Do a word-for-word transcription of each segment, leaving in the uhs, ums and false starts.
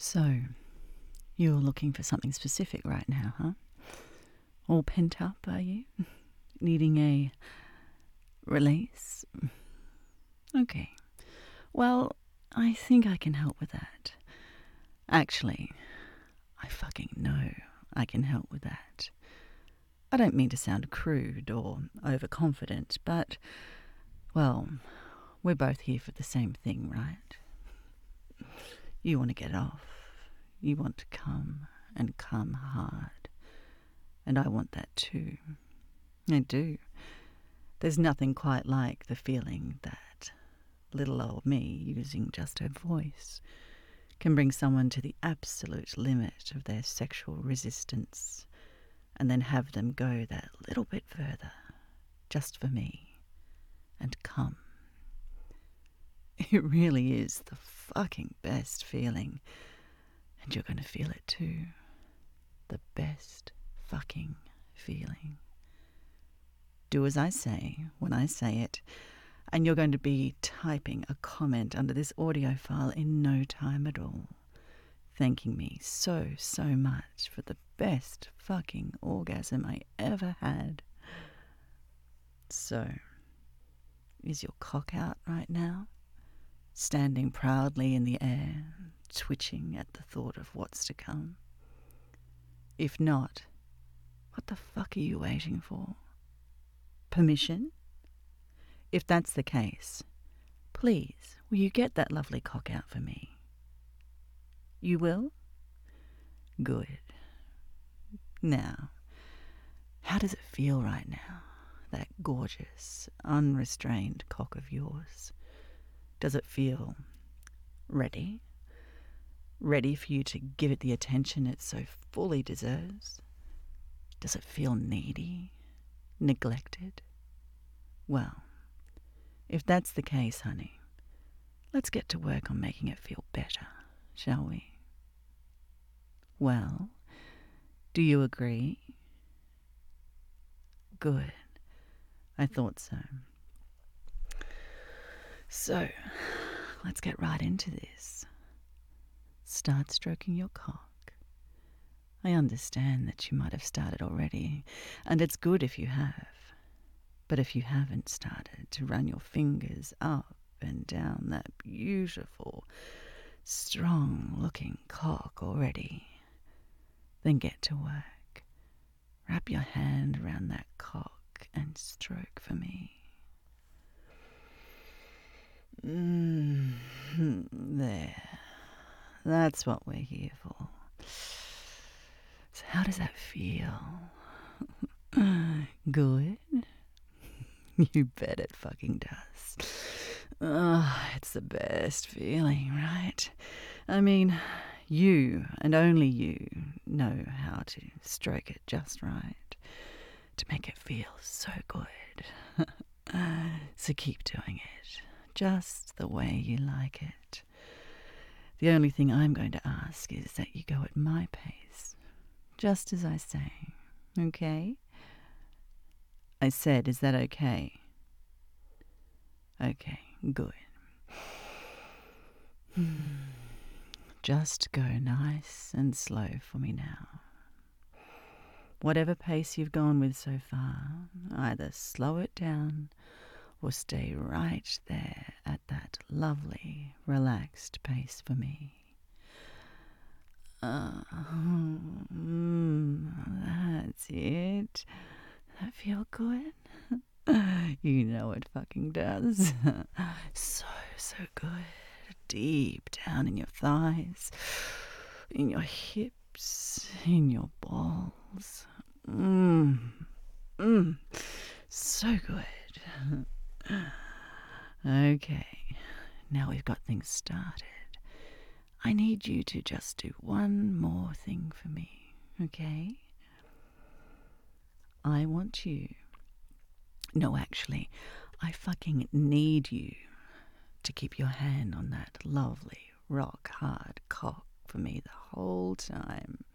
So, you're looking for something specific right now, huh? All pent up, are you? Needing a release? Okay. Well, I think I can help with that. Actually, I fucking know I can help with that. I don't mean to sound crude or overconfident, but, well, we're both here for the same thing, right? You want to get off. You want to come, and come hard. And I want that too. I do. There's nothing quite like the feeling that little old me, using just her voice, can bring someone to the absolute limit of their sexual resistance and then have them go that little bit further, just for me, and come. It really is the fucking best feeling, and you're going to feel it too. The best fucking feeling. Do as I say when I say it, and you're going to be typing a comment under this audio file in no time at all, thanking me so, so much for the best fucking orgasm I ever had. So, is your cock out right now? Standing proudly in the air, twitching at the thought of what's to come? If not, what the fuck are you waiting for? Permission? If that's the case, please, will you get that lovely cock out for me? You will? Good. Now, how does it feel right now, that gorgeous, unrestrained cock of yours? Does it feel ready? Ready for you to give it the attention it so fully deserves? Does it feel needy? Neglected? Well, if that's the case, honey, let's get to work on making it feel better, shall we? Well, do you agree? Good. I thought so. So, let's get right into this. Start stroking your cock. I understand that you might have started already, and it's good if you have. But if you haven't started to run your fingers up and down that beautiful, strong-looking cock already, then get to work. Wrap your hand around that cock and stroke for me. Mm, there. That's what we're here for. So how does that feel? Good? You bet it fucking does. Oh, it's the best feeling, right? I mean, you and only you know how to stroke it just right to make it feel so good. So keep doing it just the way you like it. The only thing I'm going to ask is that you go at my pace, just as I say, okay? I said, is that okay? Okay, good. Just go nice and slow for me now. Whatever pace you've gone with so far, either slow it down or stay right there at that lovely, relaxed pace for me. Uh, mm, that's it. That feel good? You know it fucking does. So, so good. Deep down in your thighs, in your hips, in your balls. Mmm. Mmm. So good. Okay, now we've got things started. I need you to just do one more thing for me, okay? I want you... No, actually, I fucking need you to keep your hand on that lovely, rock-hard cock for me the whole time.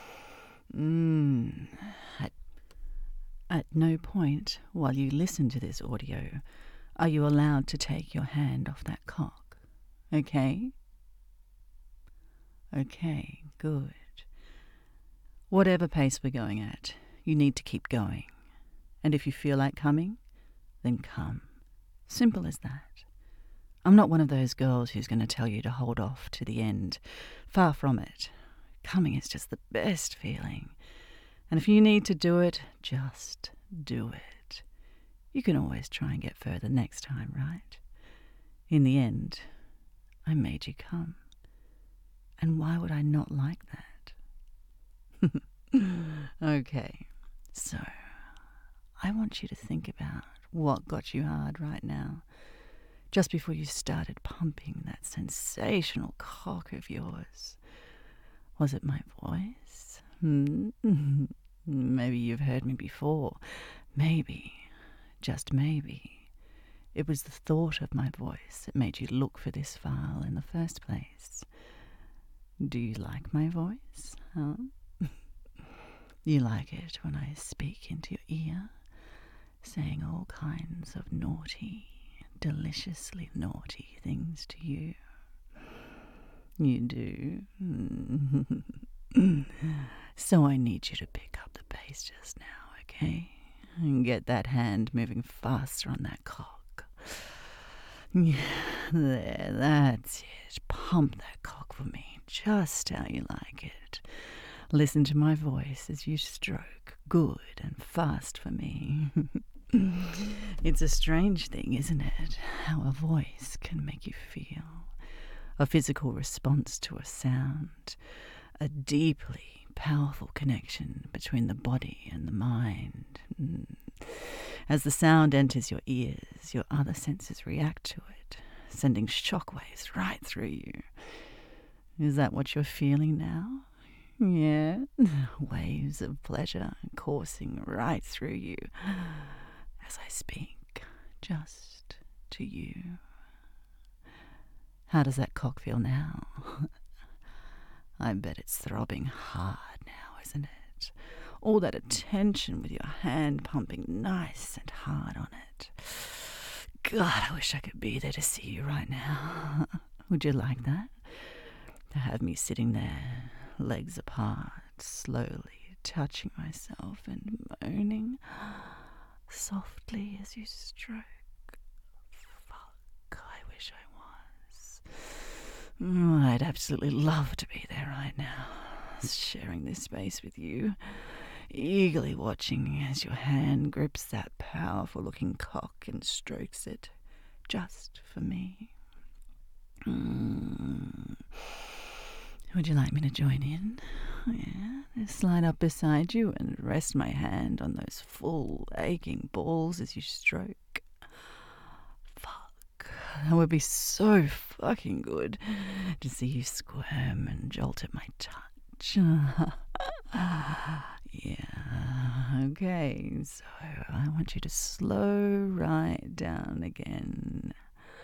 Mmm. At, at no point while you listen to this audio are you allowed to take your hand off that cock, okay? Okay, good. Whatever pace we're going at, you need to keep going. And if you feel like coming, then come. Simple as that. I'm not one of those girls who's going to tell you to hold off to the end. Far from it. Coming is just the best feeling. And if you need to do it, just do it. You can always try and get further next time, right? In the end, I made you come. And why would I not like that? Okay, so I want you to think about what got you hard right now, just before you started pumping that sensational cock of yours. Was it my voice? Hmm? Maybe you've heard me before. Maybe, just maybe, it was the thought of my voice that made you look for this file in the first place. Do you like my voice, huh? You like it when I speak into your ear, saying all kinds of naughty, deliciously naughty things to you. You do. So I need you to pick up the pace just now, okay? And get that hand moving faster on that cock. Yeah, there, that's it. Pump that cock for me, just how you like it. Listen to my voice as you stroke, good and fast for me. It's a strange thing, isn't it? How a voice can make you feel. A physical response to a sound. A deeply powerful connection between the body and the mind. As the sound enters your ears, your other senses react to it, sending shockwaves right through you. Is that what you're feeling now? Yeah, waves of pleasure coursing right through you as I speak, just to you. How does that cock feel now? I bet it's throbbing hard now, isn't it? All that attention with your hand pumping nice and hard on it. God, I wish I could be there to see you right now. Would you like that? To have me sitting there, legs apart, slowly touching myself and moaning softly as you stroke. Fuck, I wish I was. Oh, I'd absolutely love to be there right now, sharing this space with you, eagerly watching as your hand grips that powerful-looking cock and strokes it just for me. Mm. Would you like me to join in? Yeah, just slide up beside you and rest my hand on those full, aching balls as you stroke. Fuck, that would be so fucking good to see you squirm and jolt at my touch. Yeah, okay, so I want you to slow right down again.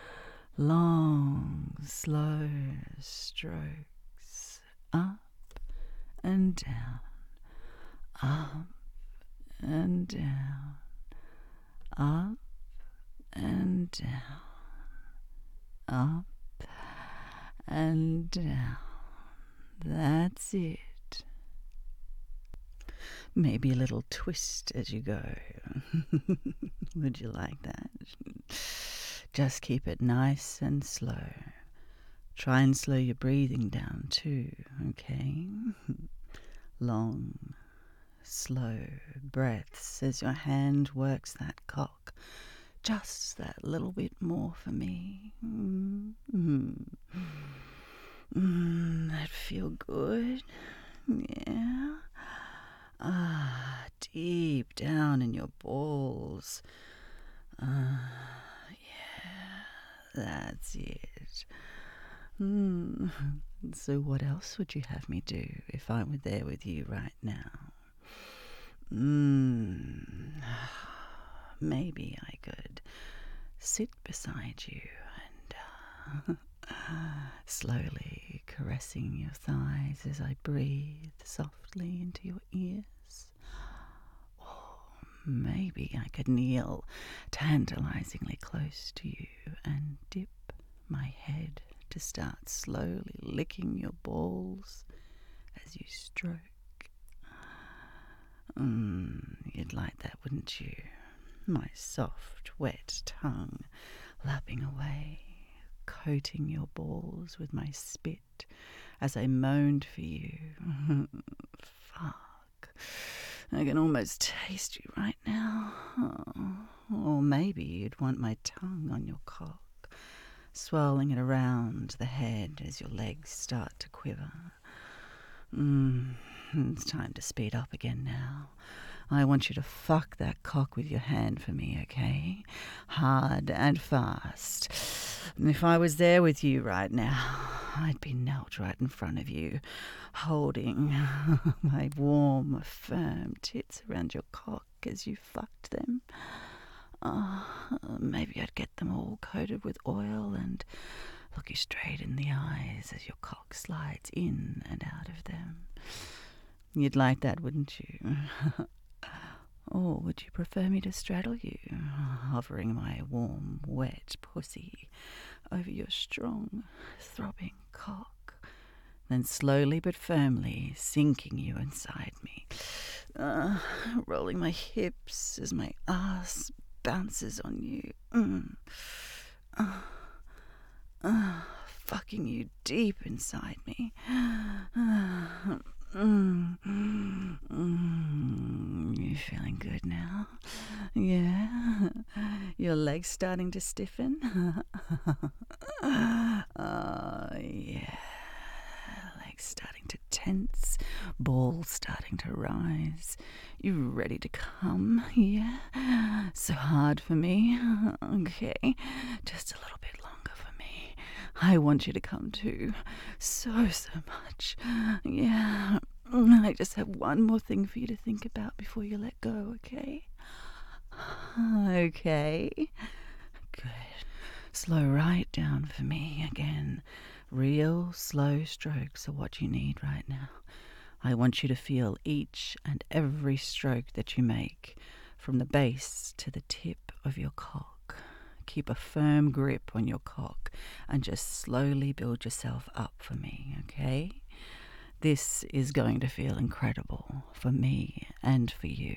Long, slow strokes, up and down, up and down, up and down, up and down. That's it. Maybe a little twist as you go. Would you like that? Just keep it nice and slow. Try and slow your breathing down too, okay? Long, slow breaths as your hand works that cock. Just that little bit more for me. Mm-hmm. Mm, that feel good? Yeah. Ah, deep down in your balls. Ah, yeah, that's it. Mm. So what else would you have me do if I were there with you right now? Mm. Maybe I could sit beside you and uh, slowly caressing your thighs as I breathe softly into your ears. Or maybe I could kneel tantalizingly close to you and dip my head to start slowly licking your balls as you stroke. Mm, you'd like that, wouldn't you? My soft, wet tongue lapping away, coating your balls with my spit as I moaned for you. Fuck. I can almost taste you right now. Oh. Or maybe you'd want my tongue on your cock, swirling it around the head as your legs start to quiver. Mm, it's time to speed up again now. I want you to fuck that cock with your hand for me, okay? Hard and fast. And if I was there with you right now, I'd be knelt right in front of you, holding my warm, firm tits around your cock as you fucked them. Uh, maybe I'd get them all coated with oil and look you straight in the eyes as your cock slides in and out of them. You'd like that, wouldn't you? Or would you prefer me to straddle you, hovering my warm, wet pussy over your strong, throbbing cock, then slowly but firmly sinking you inside me, uh, rolling my hips as my ass bounces on you, mm. uh, uh, fucking you deep inside me. Uh, Mm, mm, mm, you feeling good now? Yeah? Your legs starting to stiffen? Oh, yeah. Legs starting to tense, balls starting to rise. You ready to come? Yeah? So hard for me? Okay, just a little bit longer for me. I want you to come too. So, so much. Yeah. I just have one more thing for you to think about before you let go, okay? Okay. Good. Slow right down for me again. Real slow strokes are what you need right now. I want you to feel each and every stroke that you make, from the base to the tip of your cock. Keep a firm grip on your cock and just slowly build yourself up for me, okay? This is going to feel incredible for me and for you.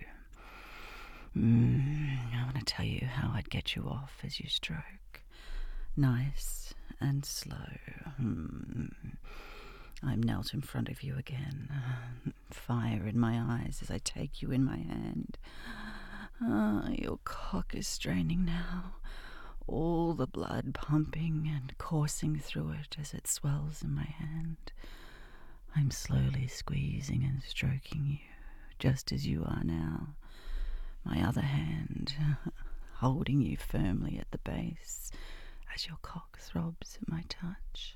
Mm, I want to tell you how I'd get you off as you stroke. Nice and slow. Mm. I'm knelt in front of you again. Fire in my eyes as I take you in my hand. Ah, your cock is straining now. All the blood pumping and coursing through it as it swells in my hand. I'm slowly squeezing and stroking you, just as you are now. My other hand holding you firmly at the base as your cock throbs at my touch.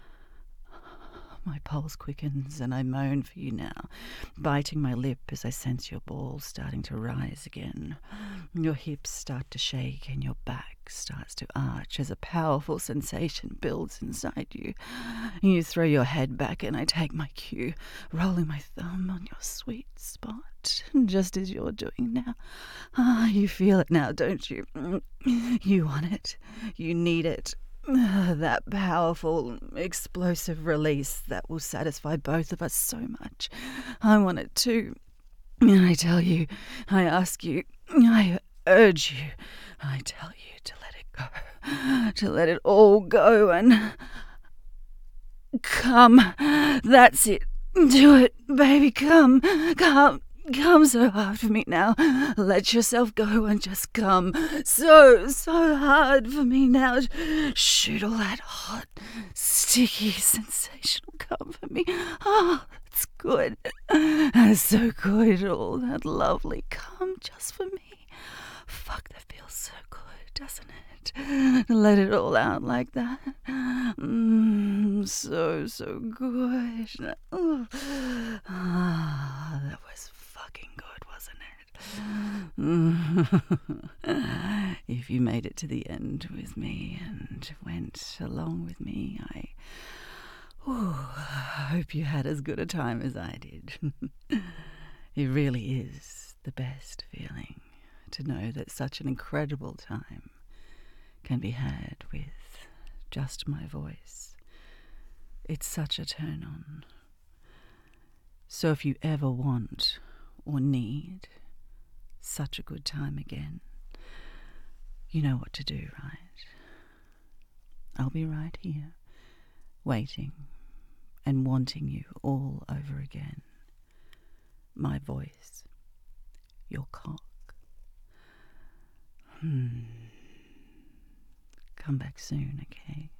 My pulse quickens and I moan for you now, biting my lip as I sense your balls starting to rise again. Your hips start to shake and your back starts to arch as a powerful sensation builds inside you. You throw your head back and I take my cue, rolling my thumb on your sweet spot, just as you're doing now. Ah, you feel it now, don't you? You want it. You need it. That powerful, explosive release that will satisfy both of us so much. I want it too. And I tell you, I ask you, I urge you, I tell you to let it go, to let it all go and come. That's it. Do it, baby. Come, come. Come so hard for me now. Let yourself go and just come. So, so hard for me now. Shoot all that hot, sticky, sensational come for me. Oh, it's good. It's so good. All that lovely come just for me. Fuck, that feels so good, doesn't it? Let it all out like that. Mmm, so, so good. Oh. Ah, that was fucking good, wasn't it? If you made it to the end with me and went along with me, I ooh, hope you had as good a time as I did. It really is the best feeling to know that such an incredible time can be had with just my voice it's such a turn on. So if you ever want or need such a good time again, you know what to do, right? I'll be right here, waiting and wanting you all over again. My voice, your cock. Hmm. Come back soon, okay?